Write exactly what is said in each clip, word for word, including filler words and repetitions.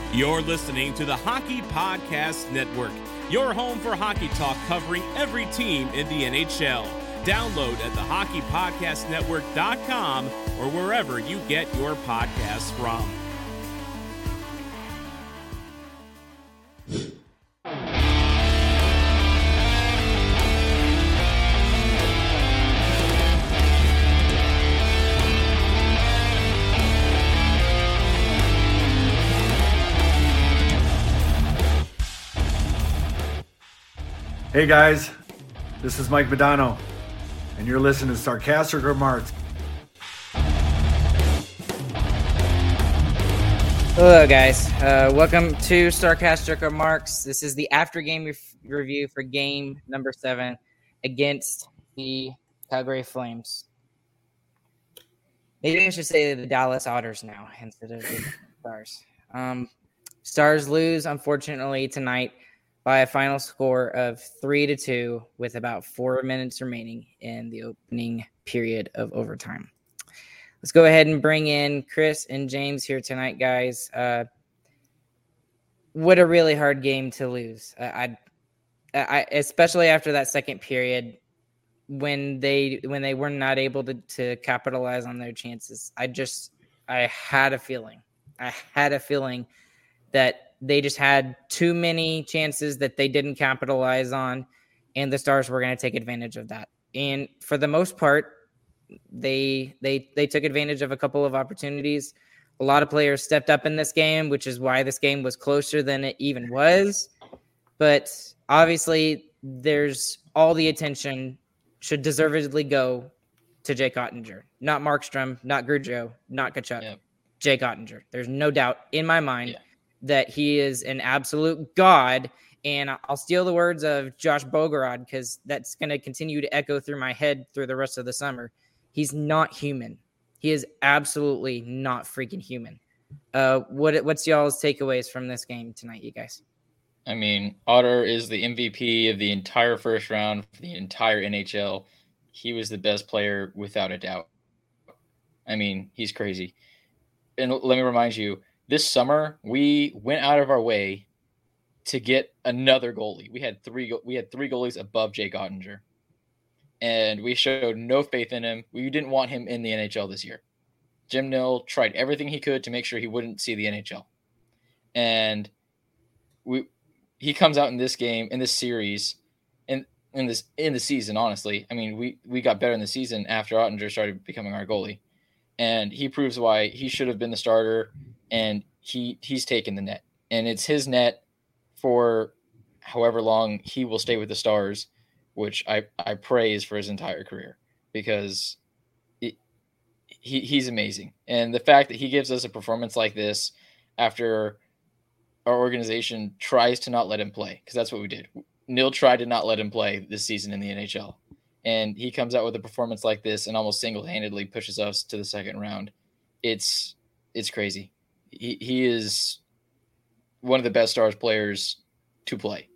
You're listening to the Hockey Podcast Network, your home for hockey talk covering every team in the N H L. Download at the hockey podcast network dot com or wherever you get your podcasts from. Hey guys, this is Mike Modano, and you're listening to Sarcastic Remarks. Hello guys, uh, welcome to Sarcastic Remarks. This is the after game re- review for game number seven against the Calgary Flames. Maybe I should say the Dallas Otters now instead of the Stars. Um, Stars lose, unfortunately, tonight by a final score of three to two with about four minutes remaining in the opening period of overtime. Let's go ahead and bring in Chris and James here tonight, guys. Uh, what a really hard game to lose. I, I, I, especially after that second period when they when they were not able to, to capitalize on their chances. I just I had a feeling. I had a feeling that they just had too many chances that they didn't capitalize on, and the Stars were going to take advantage of that. And for the most part, they they they took advantage of a couple of opportunities. A lot of players stepped up in this game, which is why this game was closer than it even was. But obviously, there's all the attention should deservedly go to Jake Oettinger, not Markstrom, not Gaudreau, not Tkachuk. Yep. Jake Oettinger. There's no doubt in my mind. Yeah. That he is an absolute god, and I'll steal the words of Josh Bogorod because that's going to continue to echo through my head through the rest of the summer. He's not human. He is absolutely not freaking human. Uh, what what's y'all's takeaways from this game tonight, you guys? I mean, Otter is the M V P of the entire first round for the entire N H L. He was the best player without a doubt. I mean, he's crazy. And let me remind you, this summer, we went out of our way to get another goalie. We had three we had three goalies above Jake Oettinger. And we showed no faith in him. We didn't want him in the N H L this year. Jim Nill tried everything he could to make sure he wouldn't see the N H L. And we he comes out in this game, in this series, in in this in the season, honestly. I mean, we, we got better in the season after Oettinger started becoming our goalie. And he proves why he should have been the starter. And he he's taken the net, and it's his net for however long he will stay with the Stars, which I, I praise for his entire career because it, he he's amazing. And the fact that he gives us a performance like this after our organization tries to not let him play, because that's what we did. Nill tried to not let him play this season in the N H L, and he comes out with a performance like this and almost single-handedly pushes us to the second round. It's it's crazy. He he is one of the best Stars players to play.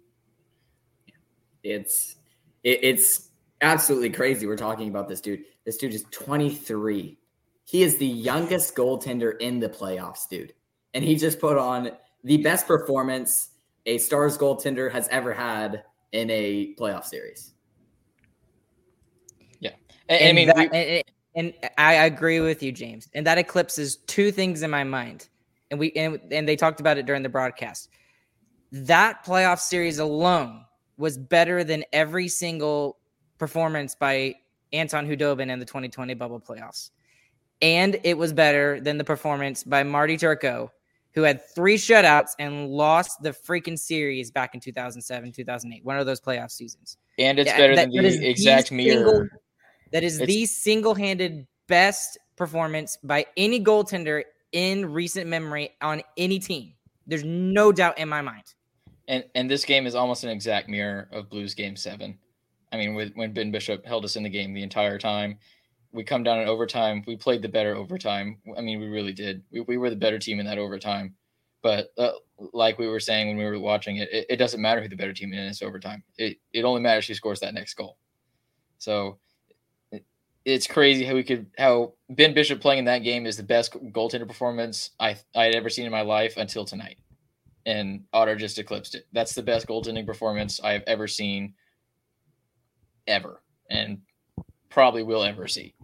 It's it, it's absolutely crazy. We're talking about this dude. This dude is twenty-three. He is the youngest goaltender in the playoffs, dude. And he just put on the best performance a Stars goaltender has ever had in a playoff series. Yeah. And, and I mean, that, we, and, and I agree with you, James. And that eclipses two things in my mind. And we and, and they talked about it during the broadcast. That playoff series alone was better than every single performance by Anton Khudobin in the twenty twenty bubble playoffs. And it was better than the performance by Marty Turco, who had three shutouts and lost the freaking series back in two thousand seven, two thousand eight, one of those playoff seasons. And it's yeah, better that, than the exact the mirror. Single, that is it's, the single-handed best performance by any goaltender in recent memory on any team. There's no doubt in my mind. And and this game is almost an exact mirror of Blues Game seven. I mean, with, when Ben Bishop held us in the game the entire time, we come down in overtime. We played the better overtime. I mean, we really did. We we were the better team in that overtime. But uh, like we were saying when we were watching it, it, it doesn't matter who the better team is in this overtime. It it only matters who scores that next goal. So it, it's crazy how we could how Ben Bishop playing in that game is the best goaltender performance I I had ever seen in my life until tonight. and Otter just eclipsed it. That's the best goaltending performance I have ever seen, ever, and probably will ever see.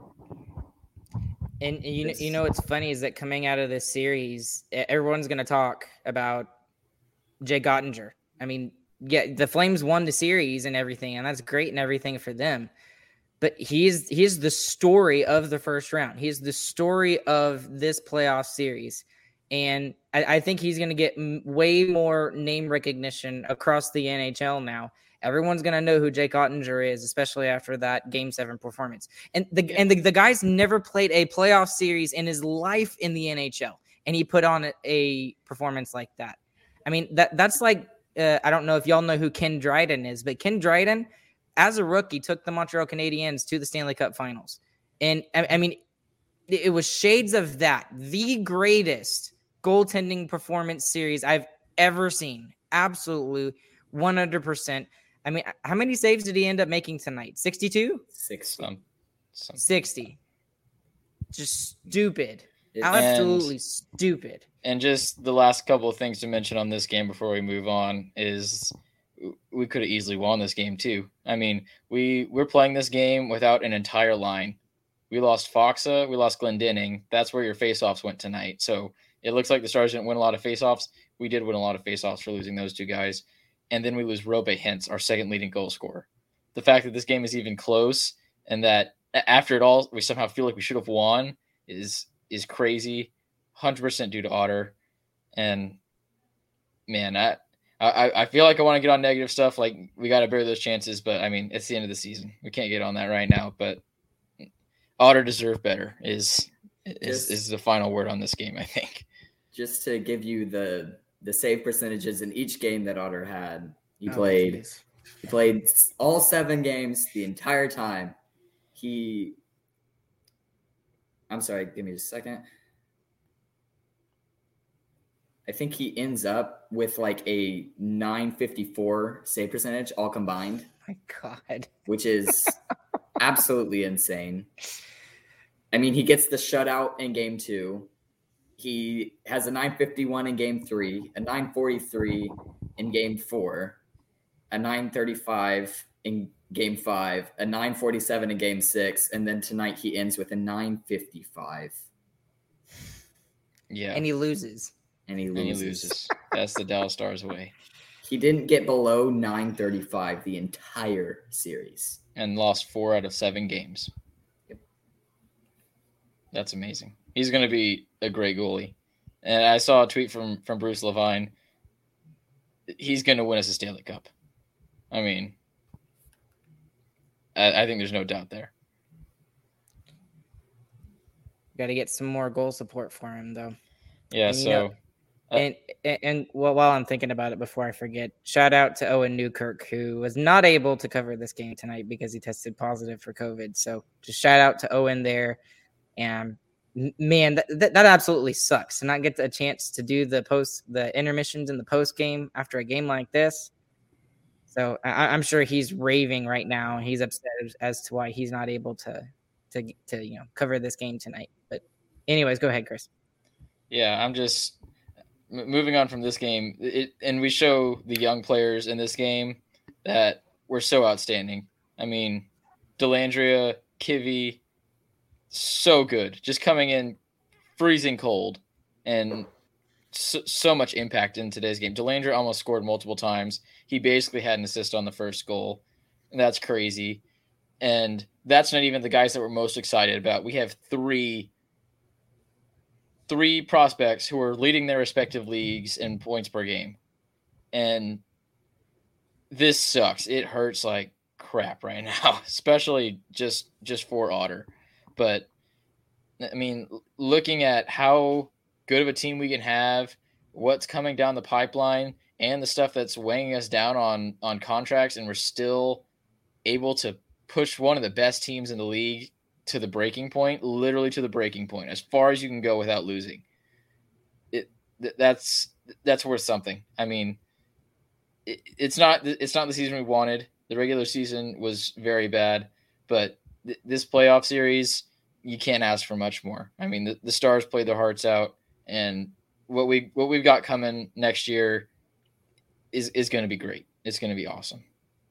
And you know, you know what's funny is that coming out of this series, everyone's going to talk about Jake Oettinger. I mean, yeah, the Flames won the series and everything, and that's great and everything for them. But he's he's the story of the first round. He's the story of this playoff series. And I, I think he's going to get m- way more name recognition across the N H L now. Everyone's going to know who Jake Oettinger is, especially after that Game seven performance. And the and the, the guy's never played a playoff series in his life in the N H L, and he put on a, a performance like that. I mean, that that's like, uh, I don't know if y'all know who Ken Dryden is, but Ken Dryden, as a rookie, took the Montreal Canadiens to the Stanley Cup Finals. And, I, I mean, it, it was shades of that. The greatest goaltending performance series I've ever seen. Absolutely, one hundred percent. I mean, how many saves did he end up making tonight? sixty-two? Six. Some, some. sixty. Just stupid. It's- Absolutely stupid. And just the last couple of things to mention on this game before we move on is we could have easily won this game too. I mean, we, we're playing this game without an entire line. We lost Foxa, we lost Glendening. That's where your faceoffs went tonight. So it looks like the Stars didn't win a lot of faceoffs. We did win a lot of faceoffs for losing those two guys. And then we lose Robe Hintz, our second leading goal scorer. The fact that this game is even close and that after it all, we somehow feel like we should have won is is crazy. one hundred percent due to Otter. And, man, I, I, I feel like I want to get on negative stuff. Like, we got to bear those chances. But, I mean, it's the end of the season. We can't get on that right now. But Otter deserved better is is, Just- is the final word on this game, I think. Just to give you the the save percentages in each game that Otter had, he Oh, played geez. he played all seven games the entire time. He, I'm sorry, give me just a second. I think he ends up with like a nine fifty-four save percentage all combined, My God. which is absolutely insane. I mean, he gets the shutout in game two. He has a nine fifty-one in game three, a nine forty-three in game four, a nine thirty-five in game five, a nine forty-seven in game six, and then tonight he ends with a nine fifty-five, Yeah. And he loses. and he And loses. he loses. That's the Dallas Stars way. He didn't get below nine thirty-five the entire series. And lost four out of seven games. Yep. That's amazing. He's going to be a great goalie. And I saw a tweet from, from Bruce Levine. He's going to win us a Stanley Cup. I mean, I, I think there's no doubt there. Got to get some more goal support for him, though. Yeah, And, you so know, Uh, and and, and well, while I'm thinking about it, before I forget, shout out to Owen Newkirk, who was not able to cover this game tonight because he tested positive for COVID. So just shout out to Owen there. And m- man, that, that, that absolutely sucks to not get a chance to do the post, the intermissions in the post game after a game like this. So I, I'm sure he's raving right now. He's upset as, as to why he's not able to, to, to, you know, cover this game tonight. But anyways, go ahead, Chris. yeah, I'm just m- moving on from this game. It, and we show the young players in this game that were so outstanding. I mean, Delandria, Kivy, so good. Just coming in freezing cold and so, so much impact in today's game. Delandria almost scored multiple times. He basically had an assist on the first goal. And that's crazy. And that's not even the guys that we're most excited about. We have three three prospects who are leading their respective leagues in points per game. And this sucks. It hurts like crap right now, especially just just for Otter. But I mean, looking at how good of a team we can have, what's coming down the pipeline, and the stuff that's weighing us down on on contracts, and we're still able to push one of the best teams in the league to the breaking point, literally to the breaking point, as far as you can go without losing. It th- that's that's worth something. I mean, it, it's not it's not the season we wanted. The regular season was very bad, but th- this playoff series, you can't ask for much more. I mean, the, the Stars played their hearts out, and what we what we've got coming next year is is going to be great. It's going to be awesome.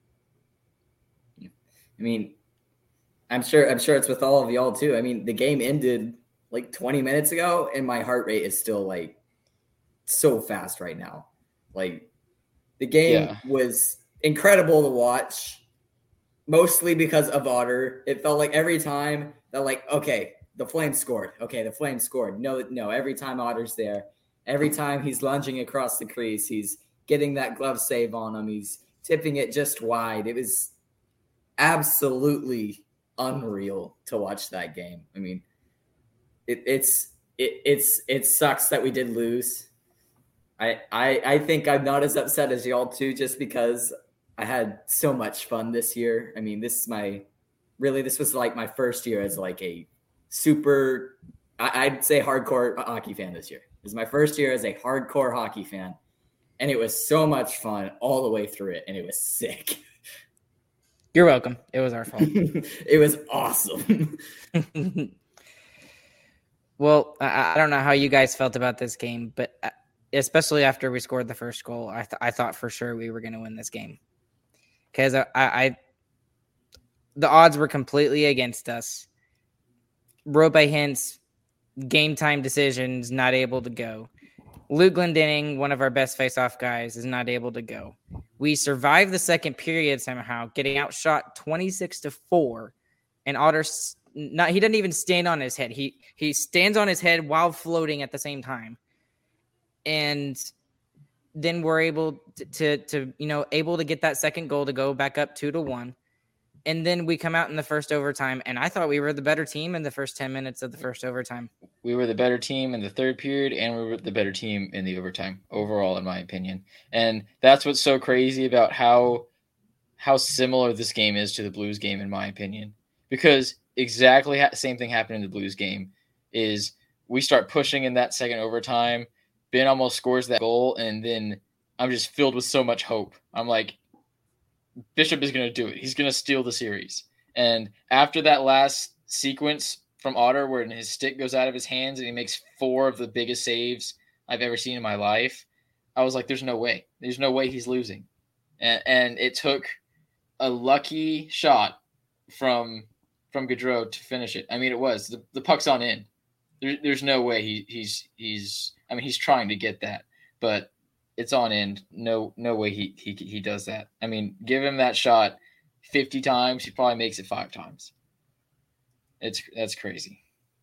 I mean, I'm sure I'm sure it's with all of y'all too. I mean, the game ended like twenty minutes ago, and my heart rate is still like so fast right now. Like the game Yeah. was incredible to watch, mostly because of Otter. It felt like every time that like, okay, the Flames scored. Okay, the Flames scored. No, no, every time Otter's there, every time he's lunging across the crease, he's getting that glove save on him. He's tipping it just wide. It was absolutely unreal to watch that game. I mean, it, it's it, it's it sucks that we did lose. I, I I think I'm not as upset as y'all too, just because I had so much fun this year. I mean, this is my really this was like my first year as like a super I, I'd say hardcore hockey fan this year. This is my first year as a hardcore hockey fan, and it was so much fun all the way through it, and it was sick. You're welcome. It was our fault. It was awesome. Well, I, I don't know how you guys felt about this game, but especially after we scored the first goal, I, th- I thought for sure we were going to win this game. Because I, I, the odds were completely against us. Roope Hintz, game time decisions, not able to go. Luke Glendening, one of our best face-off guys, is not able to go. We survived the second period somehow, getting outshot twenty-six to four, and Otter not he doesn't even stand on his head. He he stands on his head while floating at the same time. And then we're able to, to, to you know, able to get that second goal to go back up two to one. And then we come out in the first overtime, and I thought we were the better team in the first ten minutes of the first overtime. We were the better team in the third period, and we were the better team in the overtime overall, in my opinion. And that's what's so crazy about how how similar this game is to the Blues game, in my opinion. Because exactly the same thing happened in the Blues game is we start pushing in that second overtime. Ben almost scores that goal, and then I'm just filled with so much hope. I'm like, Bishop is going to do it. He's going to steal the series. And after that last sequence from Otter where his stick goes out of his hands and he makes four of the biggest saves I've ever seen in my life, I was like, there's no way. There's no way he's losing. And, and it took a lucky shot from from Gaudreau to finish it. I mean, it was. The, the puck's on in. There, there's no way he, he's he's – I mean, he's trying to get that. But it's on end. No, no way he, he he does that. I mean, give him that shot fifty times, he probably makes it five times. It's that's crazy.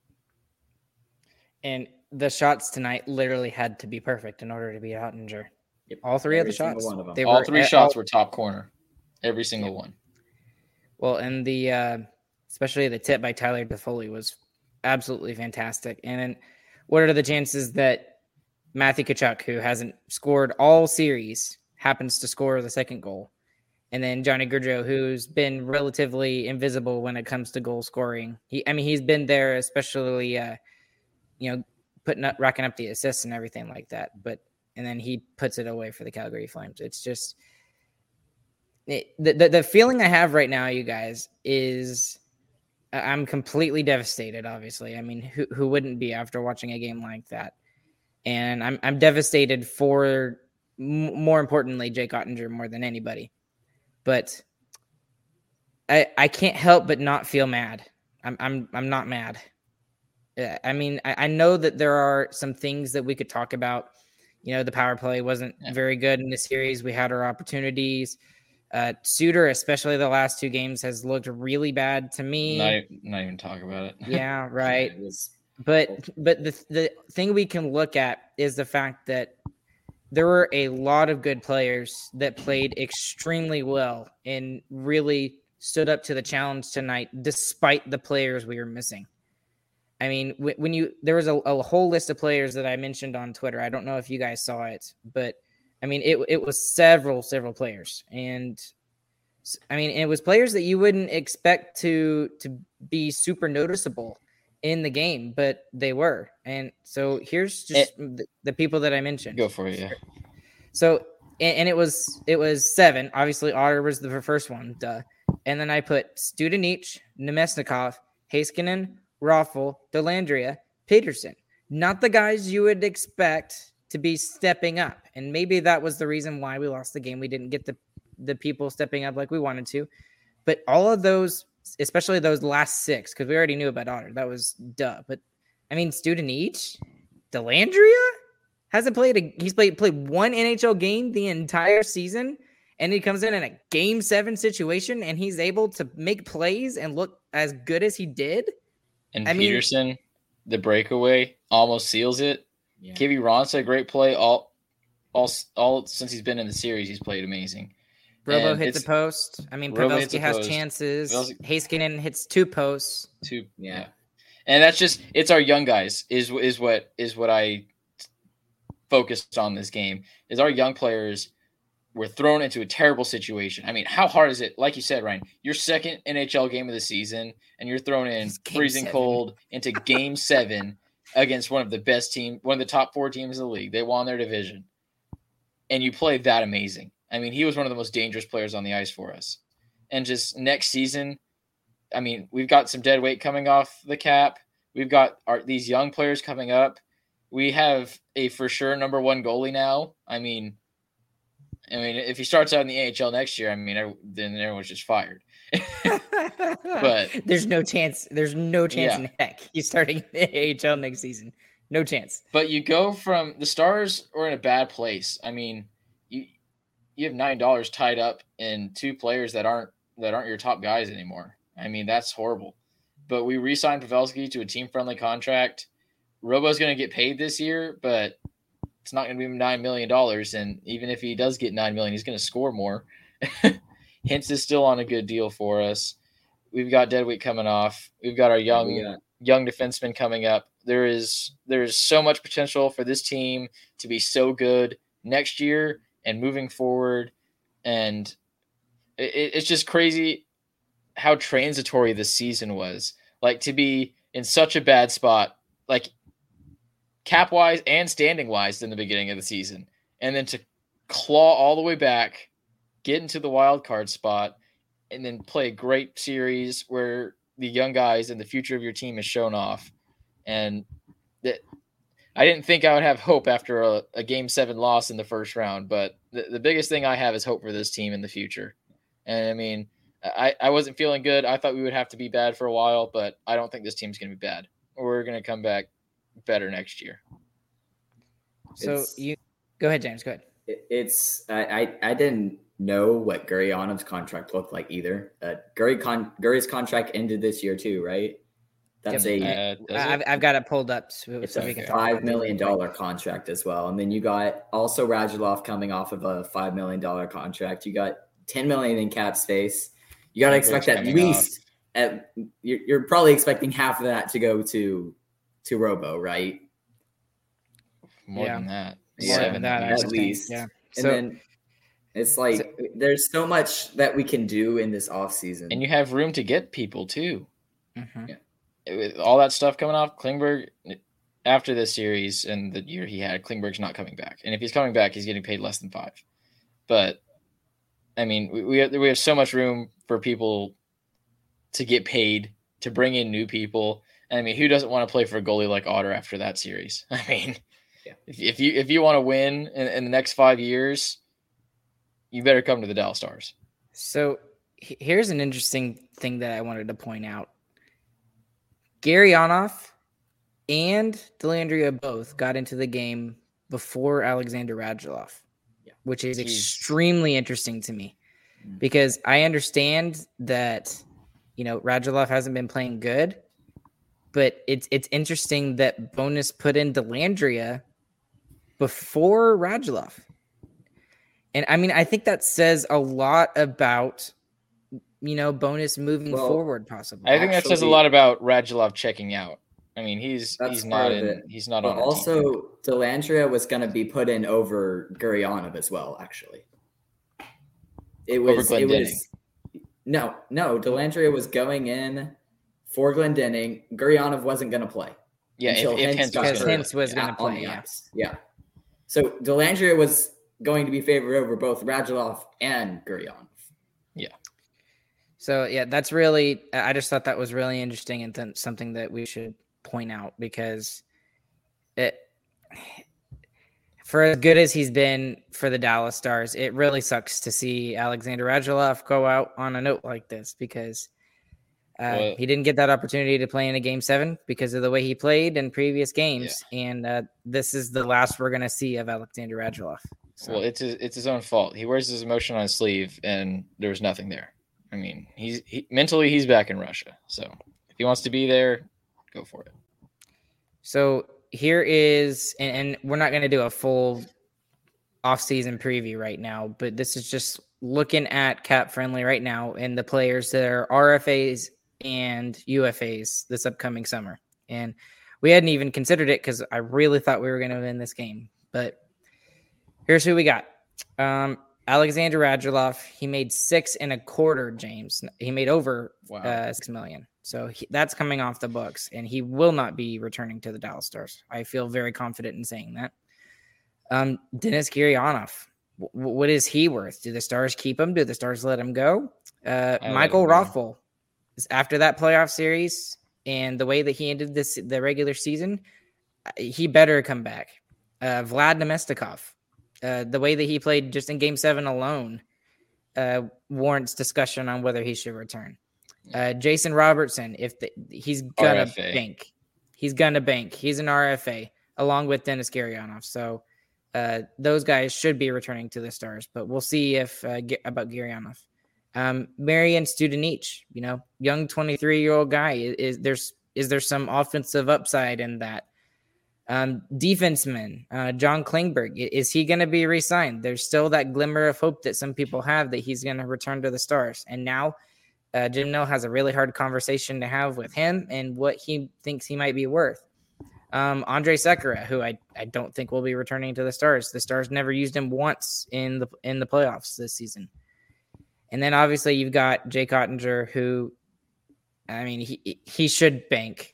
And the shots tonight literally had to be perfect in order to beat Ottinger. Yep. All three Every of the shots. single one of them. They all were, three uh, shots all, were top corner. Every single one. Well, and the uh, especially the tip by Tyler Toffoli was absolutely fantastic. And then what are the chances that Matthew Tkachuk, who hasn't scored all series, happens to score the second goal? And then Johnny Gaudreau, who's been relatively invisible when it comes to goal scoring. He, I mean, he's been there, especially, uh, you know, putting up, racking up the assists and everything like that. But and then he puts it away for the Calgary Flames. It's just it, the, the the feeling I have right now, you guys, is I'm completely devastated. Obviously, I mean, who who wouldn't be after watching a game like that? And I'm I'm devastated for, m- more importantly, Jake Ottinger more than anybody. But I I can't help but not feel mad. I'm I'm I'm not mad. I mean, I, I know that there are some things that we could talk about. You know, the power play wasn't yeah. very good in the series. We had our opportunities. Uh, Suter, especially the last two games, has looked really bad to me. Not, not even talk about it. Yeah, right. But but the the thing we can look at is the fact that there were a lot of good players that played extremely well and really stood up to the challenge tonight, despite the players we were missing. I mean, when you there was a, a whole list of players that I mentioned on Twitter. I don't know if you guys saw it, but I mean, it it was several several players, and I mean, it was players that you wouldn't expect to to be super noticeable in the game, but they were. And so here's just it, the, the people that I mentioned. Go for it, yeah. So and, and it was it was seven. Obviously, Otter was the first one, duh. And then I put Studenich, Nemesnikov, Heiskanen, Raffle, Dellandrea, Peterson. Not the guys you would expect to be stepping up. And maybe that was the reason why we lost the game. We didn't get the, the people stepping up like we wanted to. But all of those, especially those last six, because we already knew about Otter. That was duh. But, I mean, Studenic, Delandria hasn't played a – he's played, played one N H L game the entire season, and he comes in in a game seven situation, and he's able to make plays and look as good as he did. And I Peterson, mean, the breakaway, almost seals it. Yeah. K V Ronsa, a great play. All, all, all since he's been in the series, he's played amazing. Robo And hit it's- the post. I mean, Robo hits Pavelski the has post. chances. Pavelski- Heiskanen hits two posts. Two, Yeah. yeah. And that's just it's our young guys is is what is what I focused on this game is our young players were thrown into a terrible situation. I mean, how hard is it? Like you said, Ryan, your second N H L game of the season, and you're thrown in It's game freezing seven. cold into game seven against one of the best team, one of the top four teams in the league. They won their division, and you played that amazing. I mean, he was one of the most dangerous players on the ice for us. And just next season, I mean, we've got some dead weight coming off the cap. We've got our, these young players coming up. We have a for sure number one goalie now. I mean, I mean, if he starts out in the A H L next year, I mean, er- then everyone's just fired. But there's no chance. There's no chance Yeah. in heck he's starting in the A H L next season. No chance. but you go from the Stars are in a bad place. I mean, you you have nine dollars tied up in two players that aren't that aren't your top guys anymore. I mean, that's horrible. But we re-signed Pavelski to a team-friendly contract. Robo's going to get paid this year, but it's not going to be nine million dollars. And even if he does get nine million dollars, he's going to score more. Hintz is still on a good deal for us. We've got Deadweight coming off. We've got our young We got- young defenseman coming up. There is there is so much potential for this team to be so good next year and moving forward. And it, it's just crazy how transitory this season was. Like, to be in such a bad spot, like cap wise and standing wise in the beginning of the season, and then to claw all the way back, get into the wild card spot, and then play a great series where the young guys and the future of your team is shown off. And that I didn't think I would have hope after a, a game seven loss in the first round, but the, the biggest thing I have is hope for this team in the future. And I mean, I, I wasn't feeling good. I thought we would have to be bad for a while, but I don't think this team's going to be bad. We're going to come back better next year. So It's- you go ahead, James. Go ahead. It- It's I, I I didn't know what Gurrianov's contract looked like either. Uh, Gurry con Gurry's contract ended this year too, right? That's Yep. a Uh, does I've, it? I've got it pulled up so, it's so a we can talk about five it million real quick. dollar contract as well, and then you got also Radulov coming off of a five million dollar contract. You got ten million in cap space. You got to expect at coming least at you're, you're probably expecting half of that to go to to Robo, right? More Yeah. than that. Yeah, More Seven than that, I at would million. think. least. Yeah. And So then it's like there's so much that we can do in this off season. And you have room to get people too. mhm. With all that stuff coming off, Klingberg, after this series and the year he had, Klingberg's not coming back. And if he's coming back, he's getting paid less than five. But, I mean, we, we, have, we have so much room for people to get paid, to bring in new people. And, I mean, who doesn't want to play for a goalie like Otter after that series? I mean, Yeah. if, if you if you want to win in, in the next five years, you better come to the Dallas Stars. So he- here's an interesting thing that I wanted to point out. Gary Onoff and Delandria both got into the game before Alexander Radulov, Yeah. which is Jeez. extremely interesting to me Mhm. because I understand that, you know, Radulov hasn't been playing good, but it's it's interesting that Bonus put in Delandria before Radulov. And I mean, I think that says a lot about, you know, Bonus moving Well, forward, possibly. I think that says a Actually- lot about Radulov checking out. I mean, he's That's he's part not of in it. he's not But on our team. also, Delandria was going to be put in over Gurrianov as well. Actually, it Over was. It Glendening. was. No, no. Delandria was going in for Glendening. Gurrianov wasn't going to play. Yeah, if, until if Hintz Hintz got was Because gonna- Hintz was gonna on play, the yeah. ice. Yeah. So Delandria was going to be favored over both Radulov and Gurrianov. So yeah, that's really. I just thought that was really interesting and th- something that we should point out because it. for as good as he's been for the Dallas Stars, it really sucks to see Alexander Radulov go out on a note like this because uh, well, he didn't get that opportunity to play in a game seven because of the way he played in previous games. Yeah. And uh, this is the last we're going to see of Alexander Radulov. So. Well, it's his, it's his own fault. He wears his emotion on his sleeve, and there was nothing there. I mean, he's he, mentally he's back in Russia. So if he wants to be there, go for it. So here is, and, and we're not going to do a full off-season preview right now, but this is just looking at Cap Friendly right now and the players that are R F As and U F As this upcoming summer. And we hadn't even considered it because I really thought we were going to win this game. But here's who we got. Um, Alexander Radulov, he made six and a quarter, James. He made over wow. uh, six million. So he, that's coming off the books, and he will not be returning to the Dallas Stars. I feel very confident in saying that. Um, Denis Gurianov, w- what is he worth? Do the Stars keep him? Do the Stars let him go? Uh, Michael Rothful, after that playoff series and the way that he ended this the regular season, he better come back. Uh, Vlad Nemestikov, uh, the way that he played just in Game Seven alone, uh, warrants discussion on whether he should return. Uh, Jason Robertson, if the, he's gonna R F A. bank, he's gonna bank. He's an R F A along with Denis Gurianov. So uh, those guys should be returning to the Stars, but we'll see if uh, get, about Gurianov. Um, Marian Studenic, you know, young twenty-three year old guy. Is, is there's is there some offensive upside in that? Um, defenseman uh, John Klingberg, is he going to be re-signed? There's still that glimmer of hope that some people have that he's going to return to the Stars, and now. Uh, Jim Nill has a really hard conversation to have with him and what he thinks he might be worth. Um, Andre Sekera, who I, I don't think will be returning to the Stars. The Stars never used him once in the in the playoffs this season. And then obviously you've got Jake Ottinger, who, I mean, he he should bank.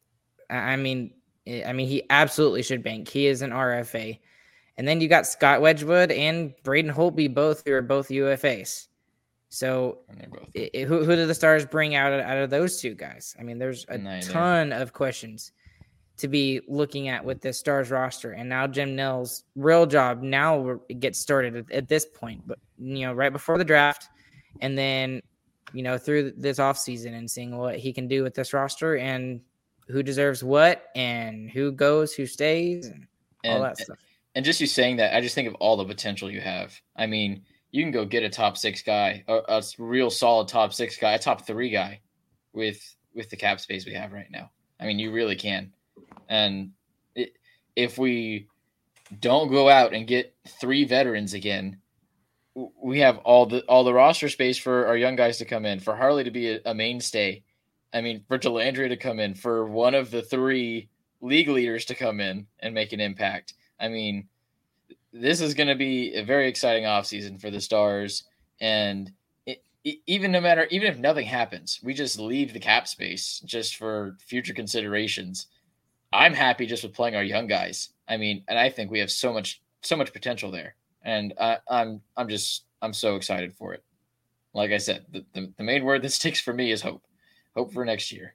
I mean, I mean he absolutely should bank. He is an R F A. And then you got Scott Wedgwood and Braden Holtby, both who are both U F As. So it, it, who, who do the Stars bring out, out of those two guys? I mean, there's a Neither. ton of questions to be looking at with this Stars roster. And now Jim Nill's real job now gets started at, at this point, but you know, right before the draft and then, you know, through this offseason and seeing what he can do with this roster and who deserves what and who goes, who stays and, and all that stuff. And just you saying that, I just think of all the potential you have. I mean, you can go get a top six guy, a, a real solid top six guy, a top three guy with with the cap space we have right now. I mean, you really can. And it, if we don't go out and get three veterans again, we have all the all the roster space for our young guys to come in, for Harley to be a, a mainstay. I mean, for Delandria to come in, for one of the three league leaders to come in and make an impact. I mean, this is going to be a very exciting offseason for the Stars. And it, it, even no matter, even if nothing happens, we just leave the cap space just for future considerations. I'm happy just with playing our young guys. I mean, and I think we have so much, so much potential there. And I, I'm, I'm just, I'm so excited for it. Like I said, the, the, the main word that sticks for me is hope. Hope for next year.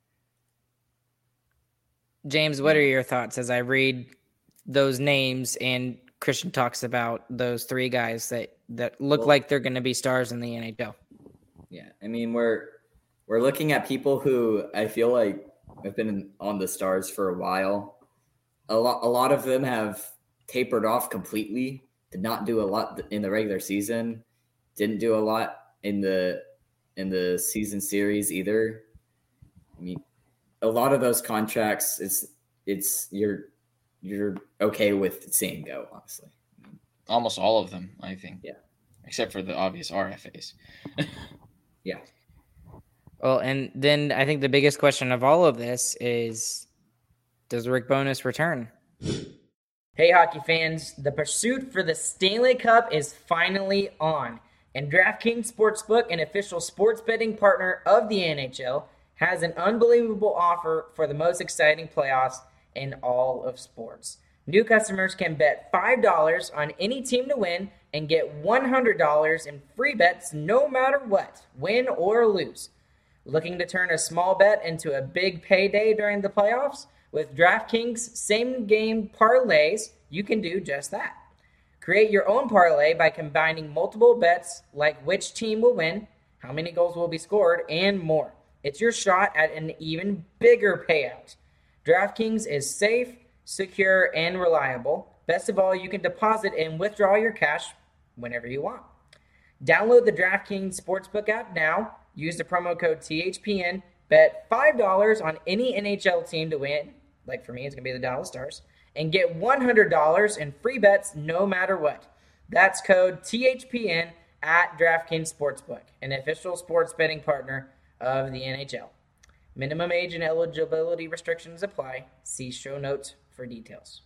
James, what are your thoughts as I read those names and Christian talks about those three guys that, that look well, like they're going to be stars in the N H L? Yeah, I mean, we're we're looking at people who I feel like have been on the Stars for a while. A lot, a lot of them have tapered off completely. Did not do a lot in the regular season. Didn't do a lot in the in the season series either. I mean, a lot of those contracts, it's it's you're. you're okay with seeing go, honestly. Almost all of them, I think. Yeah. Except for the obvious R F As. Yeah. Well, and then I think the biggest question of all of this is, does Rick Bowness return? Hey, hockey fans. The pursuit for the Stanley Cup is finally on. And DraftKings Sportsbook, an official sports betting partner of the N H L, has an unbelievable offer for the most exciting playoffs in all of sports. New customers can bet five dollars on any team to win and get one hundred dollars in free bets no matter what, win or lose. Looking to turn a small bet into a big payday during the playoffs? With DraftKings same-game parlays, you can do just that. Create your own parlay by combining multiple bets like which team will win, how many goals will be scored, and more. It's your shot at an even bigger payout. DraftKings is safe, secure, and reliable. Best of all, you can deposit and withdraw your cash whenever you want. Download the DraftKings Sportsbook app now. Use the promo code T H P N. Bet five dollars on any N H L team to win. Like for me, it's going to be the Dallas Stars. And get one hundred dollars in free bets no matter what. That's code T H P N at DraftKings Sportsbook, an official sports betting partner of the N H L. Minimum age and eligibility restrictions apply. See show notes for details.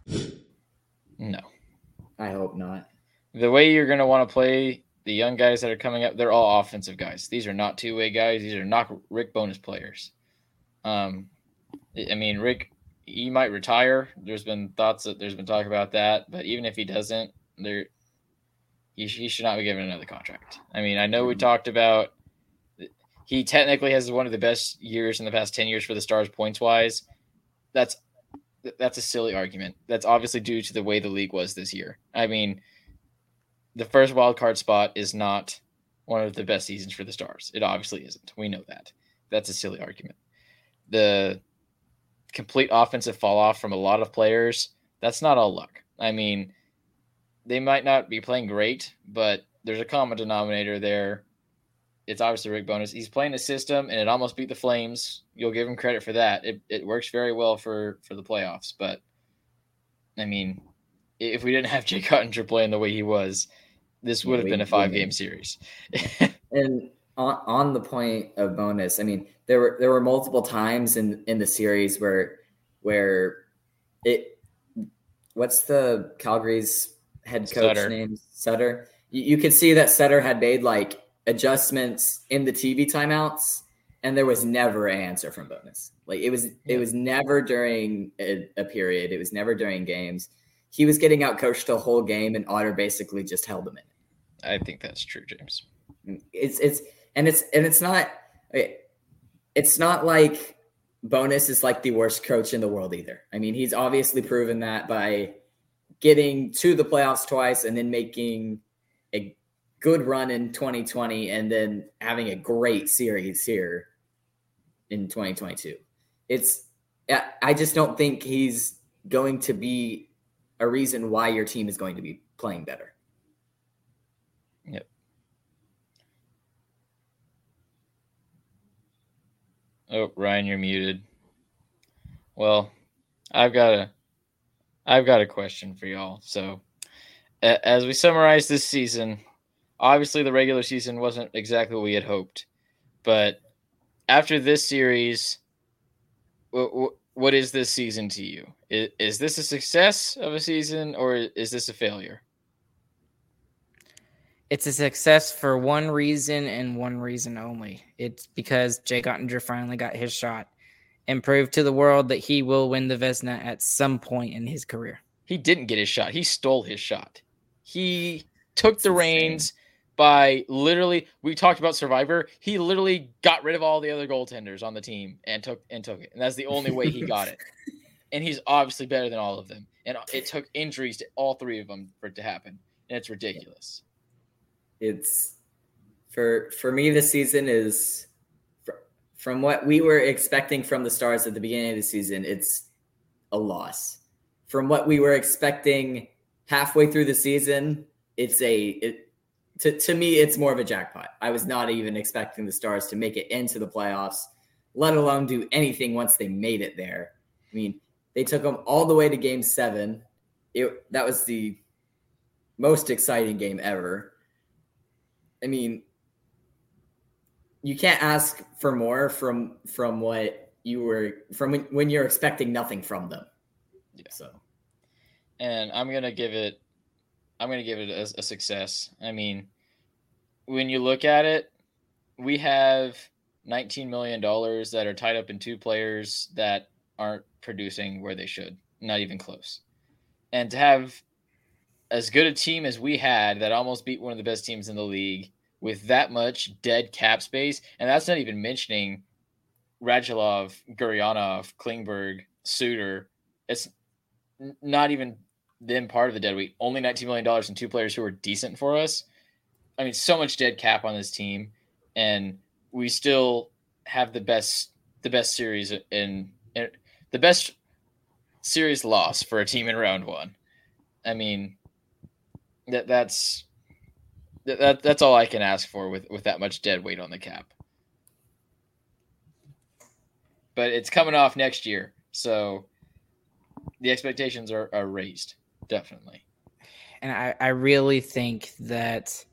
No. I hope not. The way you're going to want to play the young guys that are coming up, they're all offensive guys. These are not two-way guys. These are not Rick Bowness players. Um, I mean, Rick, he might retire. There's been thoughts that there's been talk about that, but even if he doesn't, there he, he should not be given another contract. I mean, I know we talked about he technically has one of the best years in the past ten years for the Stars points-wise. That's that's a silly argument. That's obviously due to the way the league was this year. I mean, the first wild card spot is not one of the best seasons for the Stars. It obviously isn't. We know that. That's a silly argument. The complete offensive fall off from a lot of players, that's not all luck. I mean, they might not be playing great, but there's a common denominator there. It's obviously Rick Bowness. He's playing a system, and it almost beat the Flames. You'll give him credit for that. It it works very well for, for the playoffs. But, I mean, if we didn't have Jake Ottinger playing the way he was, this would yeah, have been a five-game series. And on, on the point of Bowness, I mean, there were there were multiple times in, in the series where where it – what's the Calgary's head coach Sutter. name? Sutter. You, you could see that Sutter had made, like, adjustments in the T V timeouts, and there was never an answer from Bowness. Like it was, it was never during a, a period. It was never during games. He was getting out coached the whole game, and Otter basically just held him in it. I think that's true, James. It's it's and it's and it's not it's not like Bowness is like the worst coach in the world either. I mean, he's obviously proven that by getting to the playoffs twice and then making a good run in twenty twenty and then having a great series here in twenty twenty-two. It's, I just don't think he's going to be a reason why your team is going to be playing better. Yep. Oh, Ryan, you're muted. Well, I've got a, I've got a question for y'all. So as we summarize this season, obviously, the regular season wasn't exactly what we had hoped, but after this series, what, what is this season to you? Is, is this a success of a season, or is this a failure? It's a success for one reason and one reason only. It's because Jake Ottinger finally got his shot and proved to the world that he will win the Vezina at some point in his career. He didn't get his shot. He stole his shot. He took the reins by literally, we talked about Survivor. He literally got rid of all the other goaltenders on the team and took and took it. And that's the only way he got it. And he's obviously better than all of them. And it took injuries to all three of them for it to happen. And it's ridiculous. It's for for me, this season is from what we were expecting from the Stars at the beginning of the season, it's a loss. From what we were expecting halfway through the season, it's a it, to to me it's more of a jackpot. I was not even expecting the Stars to make it into the playoffs, let alone do anything once they made it there. I mean, they took them all the way to game seven. It that was the most exciting game ever. I mean, you can't ask for more from from what you were from when, when you're expecting nothing from them. Yeah. So, and I'm gonna give it, I'm gonna give it a, a success. I mean, when you look at it, we have nineteen million dollars that are tied up in two players that aren't producing where they should, not even close. And to have as good a team as we had that almost beat one of the best teams in the league with that much dead cap space, and that's not even mentioning Radulov, Guryanov, Klingberg, Suter. It's not even them part of the dead weight. Only nineteen million dollars and two players who are decent for us. I mean, so much dead cap on this team, and we still have the best the best series in, in the best series loss for a team in round one. I mean, that that's that that's all I can ask for with, with that much dead weight on the cap. But it's coming off next year, so the expectations are, are raised, definitely. And I, I really think that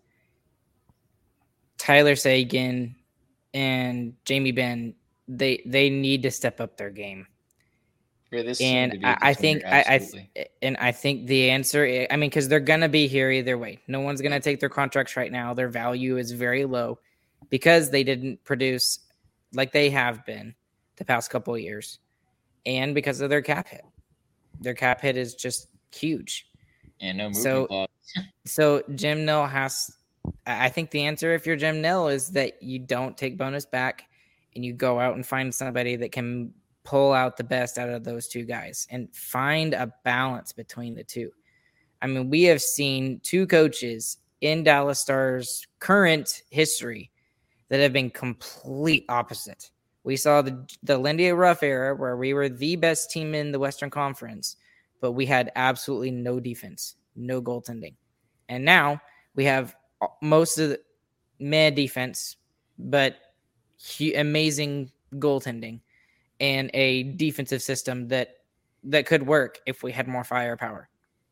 Tyler Seguin and Jamie Benn, they they need to step up their game. Yeah, this and I, I think I, I and I think the answer, I mean, because they're gonna be here either way. No one's gonna take their contracts right now. Their value is very low because they didn't produce like they have been the past couple of years, and because of their cap hit. Their cap hit is just huge. And no movement so, clause. so Jim Nill has. I think the answer, if you're Jim Nill, is that you don't take bonus back, and you go out and find somebody that can pull out the best out of those two guys and find a balance between the two. I mean, we have seen two coaches in Dallas Stars' current history that have been complete opposite. We saw the the Lindy Ruff era where we were the best team in the Western Conference, but we had absolutely no defense, no goaltending. And now we have most of the meh defense, but he, amazing goaltending and a defensive system that that could work if we had more firepower.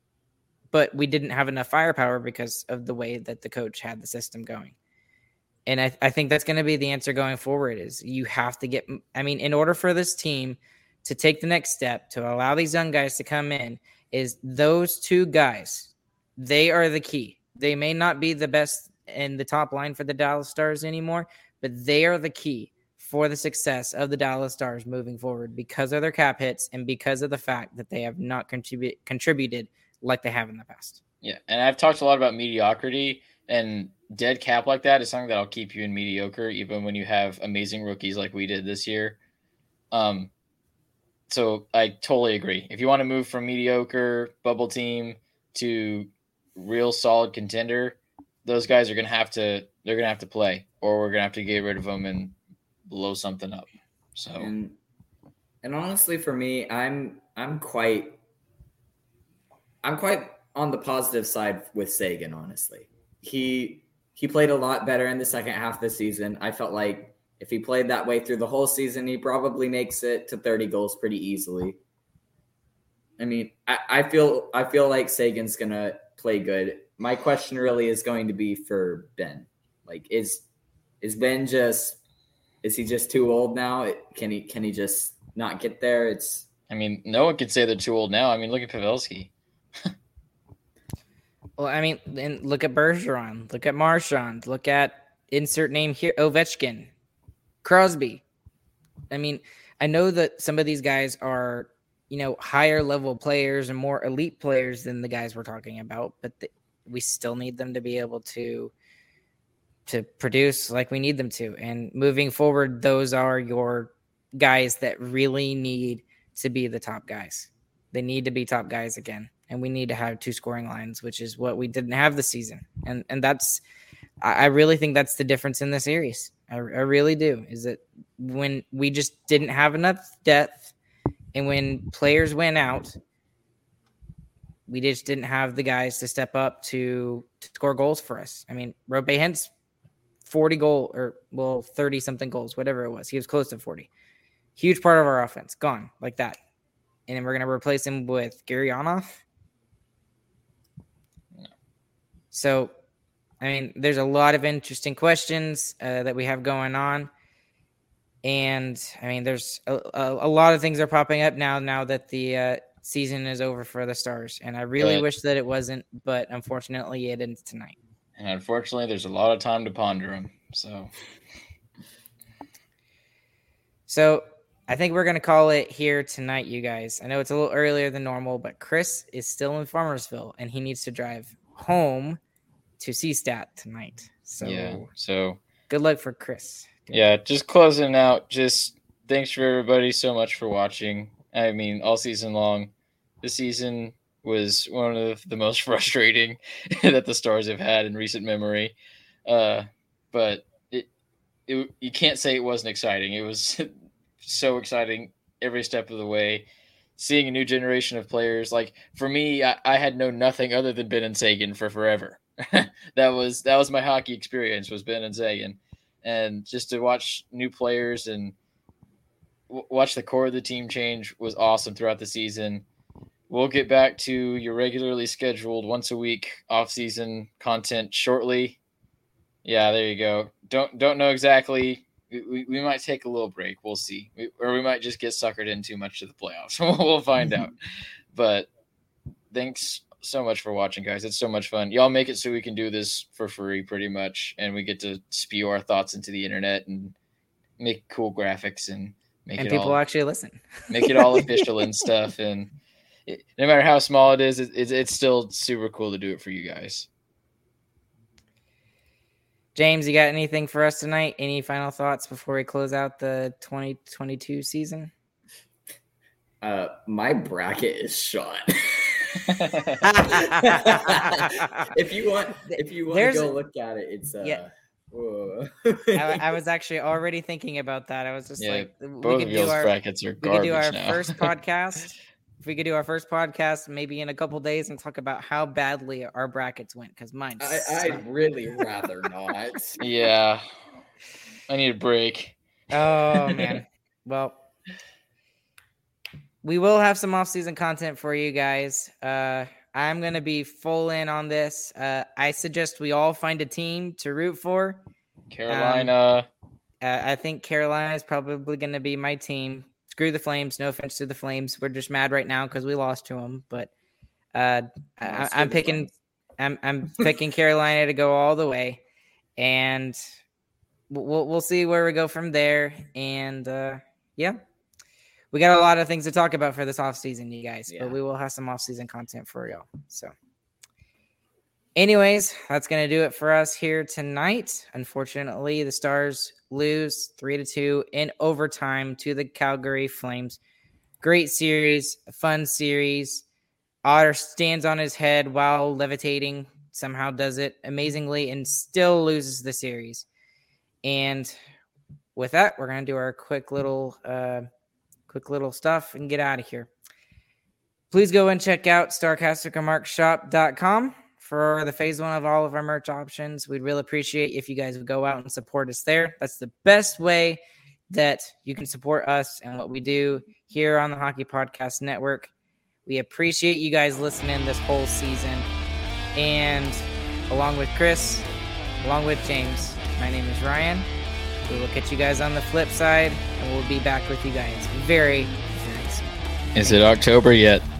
But we didn't have enough firepower because of the way that the coach had the system going. And I, I think that's going to be the answer going forward is you have to get, I mean, in order for this team to take the next step, to allow these young guys to come in, is those two guys, they are the key. They may not be the best in the top line for the Dallas Stars anymore, but they are the key for the success of the Dallas Stars moving forward because of their cap hits and because of the fact that they have not contribute, contributed like they have in the past. Yeah, and I've talked a lot about mediocrity, and dead cap like that is something that'll keep you in mediocre even when you have amazing rookies like we did this year. Um, so I totally agree. If you want to move from mediocre bubble team to real solid contender, those guys are going to have to, they're going to have to play, or we're going to have to get rid of them and blow something up. So, and, and honestly for me, I'm, I'm quite, I'm quite on the positive side with Seguin, honestly. He he played a lot better in the second half of the season. I felt like if he played that way through the whole season, he probably makes it to thirty goals pretty easily. I mean, I, I feel I feel like Seguin's gonna play good. My question really is going to be for Benn. Like, is is Benn just is he just too old now? It, can he can he just not get there? It's I mean, no one could say they're too old now. I mean, look at Pavelski. Well, I mean, and look at Bergeron, look at Marchand, look at insert name here, Ovechkin, Crosby. I mean, I know that some of these guys are, you know, higher level players and more elite players than the guys we're talking about, but the, we still need them to be able to to produce like we need them to. And moving forward, those are your guys that really need to be the top guys. They need to be top guys again. And we need to have two scoring lines, which is what we didn't have this season. And and that's, I really think that's the difference in the series. I, I really do, is that when we just didn't have enough depth and when players went out, we just didn't have the guys to step up to, to score goals for us. I mean, Robe Hintz, forty goal or, well, thirty-something goals, whatever it was. He was close to forty. Huge part of our offense, gone like that. And then we're going to replace him with Gary Onoff. So, I mean, there's a lot of interesting questions uh, that we have going on. And, I mean, there's a, a, a lot of things are popping up now, now that the uh, season is over for the Stars. And I really Good. wish that it wasn't, but unfortunately it is tonight. And unfortunately, there's a lot of time to ponder them. So, so I think we're going to call it here tonight, you guys. I know it's a little earlier than normal, but Chris is still in Farmersville, and he needs to drive home to Seastat tonight. So yeah. So good luck for Chris. Yeah, just closing out. Just thanks for everybody so much for watching. I mean, all season long. This season was one of the most frustrating that the Stars have had in recent memory. Uh, but it, it, you can't say it wasn't exciting. It was so exciting every step of the way. Seeing a new generation of players, like for me, I, I had known nothing other than Ben and Sagan for forever. that was that was my hockey experience, was Ben and Sagan, and just to watch new players and w- watch the core of the team change was awesome throughout the season. We'll get back to your regularly scheduled once a week off-season content shortly. Yeah, there you go. Don't don't know exactly. We, we might take a little break. We'll see. We, or we might just get suckered in too much to the playoffs. We'll find out. But thanks so much for watching, guys. It's so much fun. Y'all make it so we can do this for free pretty much. And we get to spew our thoughts into the internet and make cool graphics and make and it people all, actually listen. make it all official and stuff. And it, no matter how small it is, it, it, it's still super cool to do it for you guys. James, you got anything for us tonight? Any final thoughts before we close out the twenty twenty-two season? Uh, my bracket is shot. if you want, if you want There's to go a- look at it, it's uh, Yeah. whoa. I, I was actually already thinking about that. I was just Yeah, like, we Both could of do y'all's our brackets are we could garbage do our now. first podcast. If we could do our first podcast maybe in a couple days and talk about how badly our brackets went, because mine. I, sucked. I'd really rather not. Yeah. I need a break. Oh man. Well, we will have some off-season content for you guys. Uh, I'm gonna be full in on this. Uh, I suggest we all find a team to root for. Carolina. Uh, I think Carolina is probably gonna be my team. Screw the Flames. No offense to the Flames. We're just mad right now because we lost to them. But uh, I, screw I'm the picking. Flames. I'm I'm picking Carolina to go all the way, and we'll we'll see where we go from there. And uh, yeah, we got a lot of things to talk about for this offseason, you guys. Yeah. But we will have some offseason content for y'all. So, anyways, that's gonna do it for us here tonight. Unfortunately, the Stars lose three to two in overtime to the Calgary Flames. Great series, a fun series. Otter stands on his head while levitating, somehow does it amazingly, and still loses the series. And with that, we're gonna do our quick little, uh, quick little stuff and get out of here. Please go and check out starcaster mark shop dot com for the phase one of all of our merch options. We'd really appreciate if you guys would go out and support us there. That's the best way that you can support us and what we do here on the Hockey Podcast Network. We appreciate you guys listening this whole season. And along with Chris, along with James, my name is Ryan. We will catch you guys on the flip side, and we'll be back with you guys very, very soon. Is it October yet?